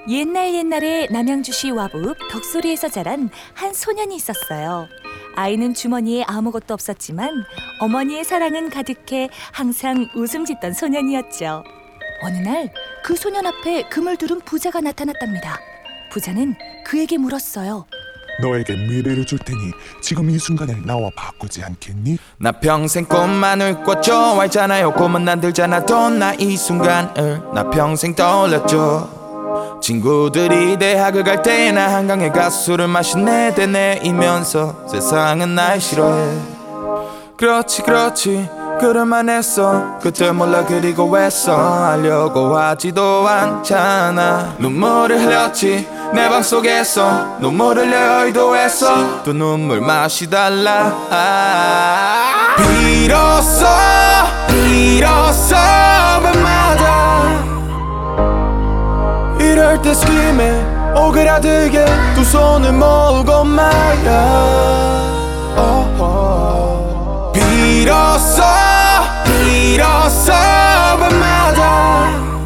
옛날에 남양주시 와북 덕소리에서 자란 한 소년이 있었어요. 아이는 주머니에 아무것도 없었지만 어머니의 사랑은 가득해 항상 웃음 짓던 소년이었죠. 어느 날 그 소년 앞에 금을 두른 부자가 나타났답니다. 부자는 그에게 물었어요. 너에게 미래를 줄 테니 지금 이 순간을 나와 바꾸지 않겠니? 나 평생 꽃만을 꿔 좋아했잖아요. 꿈은 난 들잖아도 나 이 순간을 나 평생 떠올렸죠. 친구들이 대학을 갈 때 나 한강에 가서 술을 마시네 되뇌이면서 세상은 날 싫어해. 그렇지 그럴만 했어. 그때 몰라 그리고 왜써 하려고 하지도 않잖아. 눈물을 흘렸지 내 맘속에서 눈물을 흘려 의도했어. 또 눈물 마시달라. 비로소 밤마다 이럴 때 스킴에 오그라들게 두 손을 모으고 말야. 비로소 밤마다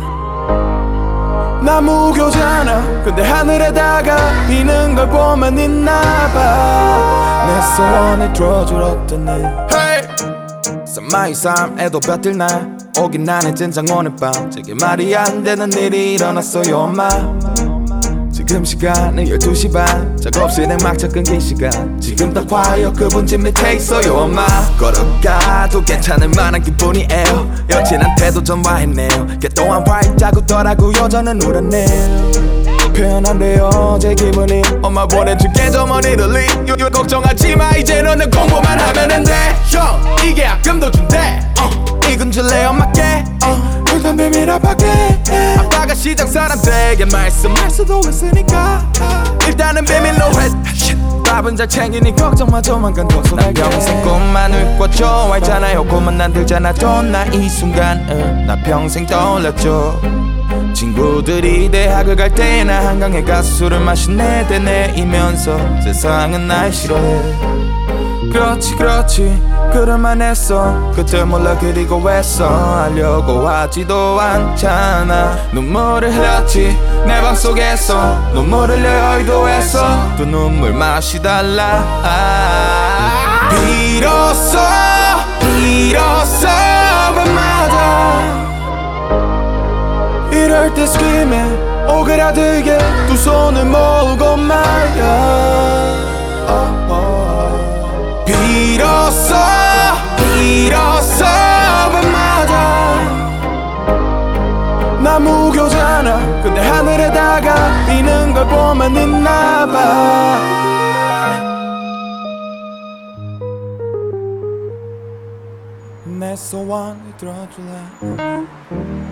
나 무교잖아. 근데 하늘에다가 비는 걸 보면 있나봐. 내 소원을 들어줄 어떤 일. Hey! 산마이 삶에도 볕들 날 오긴 나는 젠장 오늘 밤 제게 말이 안 되는 일이 일어났어요 엄마. 지금 시간은 12시 반 작업실에 막차 끊긴 시간. 지금 딱 봐요 그분 집 밑에 있어요 엄마. 걸어가도 괜찮을 만한 기분이에요. 여친한테도 전화했네요. 걔 또한 활짝 웃더라고요. 저는 울었네요. 표현 안 돼요 제 기분이. 엄마 보내줄게 저 머니를 리 걱정하지 마 이제 너는 공부만 하면 돼. 형 이게 아낌도 준대. 이건 줄래 엄마께 일단 비밀 아빠께. 아빠가 시장 사람 되게 말씀할 수도 있으니까 일단은 비밀로 해. 밥은 잘 챙기니 걱정 마 조만간 덕소 날 평생 꿈만을 꿔 좋아했잖아요. 꿈은 난 들잖아도 나 이 순간을 나 평생 떠올렸죠. 친구들이 대학을 갈 때 나 한강에 가서 술을 마시네 되뇌이면서 세상은 날 싫어해. 그렇지 그럴만 했어. 그때 몰라 그리고 왜써 하려고 하지도 않잖아. 눈물을 흘렸지 내 맘속에서 눈물을 흘려 의도했어. 또 눈물 마시달라. 비로소 밤마다 이럴 때 스킴에 오그라들게 두 손을 모으고 말야. 비로소 밤마다 나 무교잖아. 근데 하늘에다가 비는 걸 보면 있나봐. 내 소원을 들어줄래.